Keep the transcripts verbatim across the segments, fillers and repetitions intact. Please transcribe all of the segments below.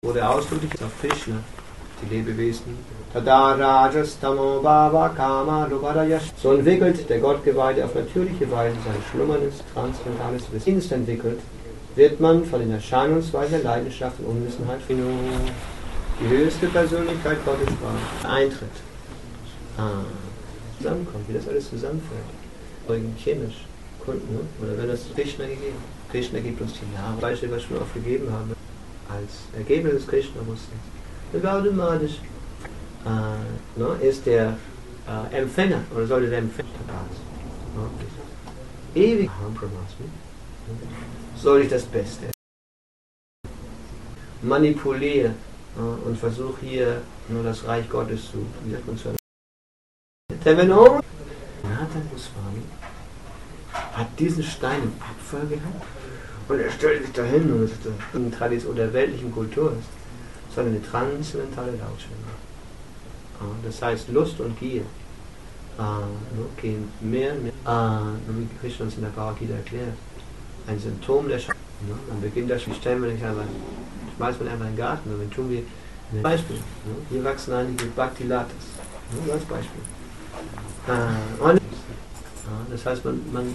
Wurde ausdrücklich auf Krishna, die Lebewesen. Tada Rajas Tamo Bhava Kama Lubadayash. So entwickelt der Gottgeweihte auf natürliche Weise sein schlummerndes, transzendentales Wissen. Dienst entwickelt, wird man von den Erscheinungsweisen der Leidenschaft und Unwissenheit die höchste Persönlichkeit Gottes war. Eintritt. Ah, zusammenkommt, wie das alles zusammenfällt. Chemisch, Kunden, ne? Oder wenn das Krishna gegeben. Krishna gibt uns die Nahrung. Beispiel, was ich schon oft gegeben habe. Als Ergebnis des Krishna-Wissens wird automatisch äh, ne, ist der äh, Empfänger oder sollte der Empfänger ne, ewig soll ich das Beste manipulieren äh, und versuche hier nur das Reich Gottes zu wirken. Teveno Nathan Goswami hat diesen Stein im Abfall gehabt. Und er stellt sich dahin und es ist eine Tradition der weltlichen Kultur ist, sondern eine transzendentale Lautschwingung. Das heißt, Lust und Gier äh, gehen mehr und mehr, äh, wie Krishna uns in der Bhagavad Gita erklärt, ein Symptom der Schöpfung. Ne? Dann beginnt das, wie stellen wir nicht einfach, schmeißt man einfach in den Garten, und dann tun wir ein Beispiel. Ne? Hier wachsen einige Bhakti-Latas, ne? Als Beispiel. Äh, und, äh, das heißt, man, man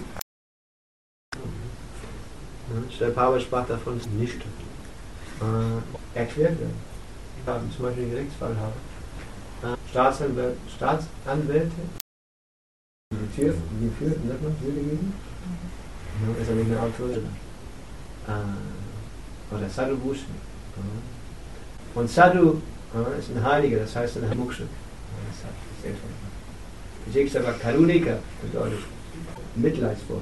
der Papa sprach davon nicht äh, erklärt werden. Ich habe zum Beispiel einen Gerichtsfall habe. Äh, Staatsanwälte, Staatsanwälte die Tür, die Tür, sagt man, Tür gegeben. Ja, ist er nicht mehr Autor. Äh, oder Sadhu Bhushan. Äh. Und Sadhu äh, ist ein Heiliger, das heißt ein Muksha. Vijeksava Karunika bedeutet Mitleidswort.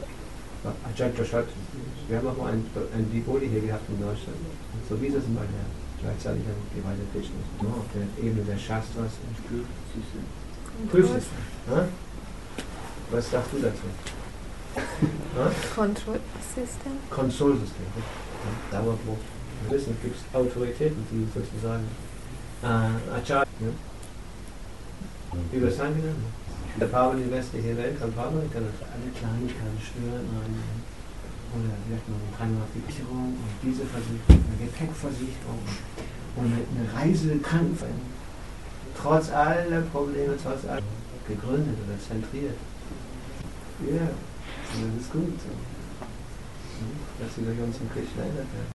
Wir haben auch mal einen, einen Devotee hier gehabt in Deutschland. So wie ist es mal her? Gleichzeitig ein Geweihter Krishna. No, auf der Ebene der Shastras. Prüfsystem. Was sagst du dazu? Kontrollsystem. Kontrollsystem. Dauerbruch. Wir wissen, es gibt Autoritäten, die sozusagen äh, Acharya ne? über das Angenehm. Der Papa in die westliche Welt kann Papa nicht, kann alle Kleinigkeiten stören. Oder vielleicht noch ein Drang auf die Sicherung und diese Versicherung, eine Gepäckversicherung und eine Reisekrankenversicherung. Trotz aller Probleme, trotz aller gegründet oder zentriert. Ja, das ist gut. Dass sie durch uns im Krishna erinnert werden.